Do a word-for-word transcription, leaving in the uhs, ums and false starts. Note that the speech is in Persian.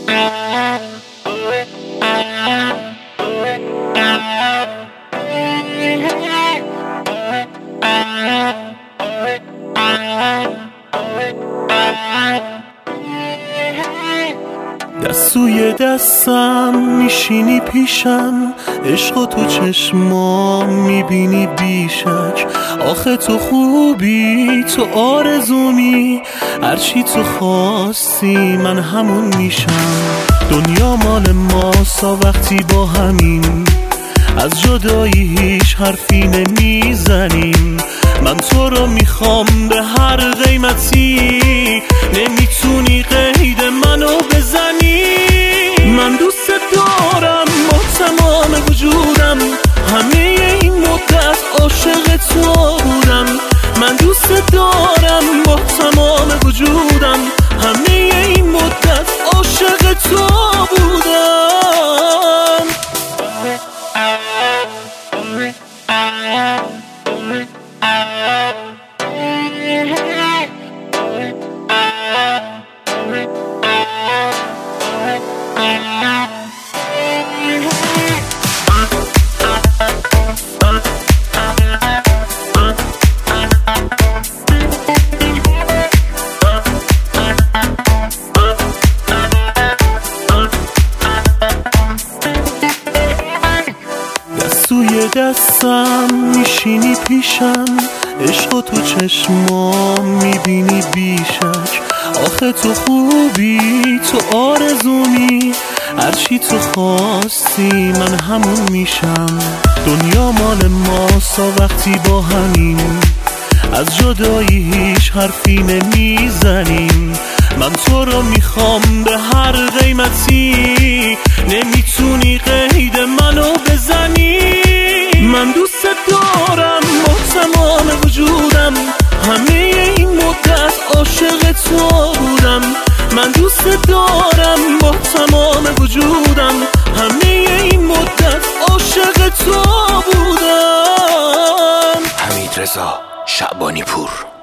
دستوی دستم میشینی پیشم، عشق تو چشمام میبینی بیشک. آخه تو خوبی، تو آرزومی، هرچی تو خواستی من همون میشم. دنیا مال ماسا وقتی با همین، از جدایی هیچ حرفی نمیزنیم. من تو رو میخوام به هر قیمتی، نمیتونی قید منو بزنی. من دوست دارم با تمام وجودم، همه این مدت عاشق تو بودم. من دوست دارم با تمام وجودم، همه این مدت عاشق تو بودم. دستوی دستم میشینی پیشم، عشق تو چشمام میبینی بیشک. آخه تو خوبی، تو آرزومی، هرچی تو خواستی من همون میشم. دنیا مال ماسا وقتی با همین، از جدایی هیچ حرفی نمیزنیم. من تو رو میخوام به هر قیمتی، نمیتونی قید منو بزنی. من دوست دارم با تمام وجودم، همه این مدت عاشق تو بودم. من دوست دارم با تمام وجودم، همه این مدت عاشق تو بودم. حمیدرضا شعبانی پور.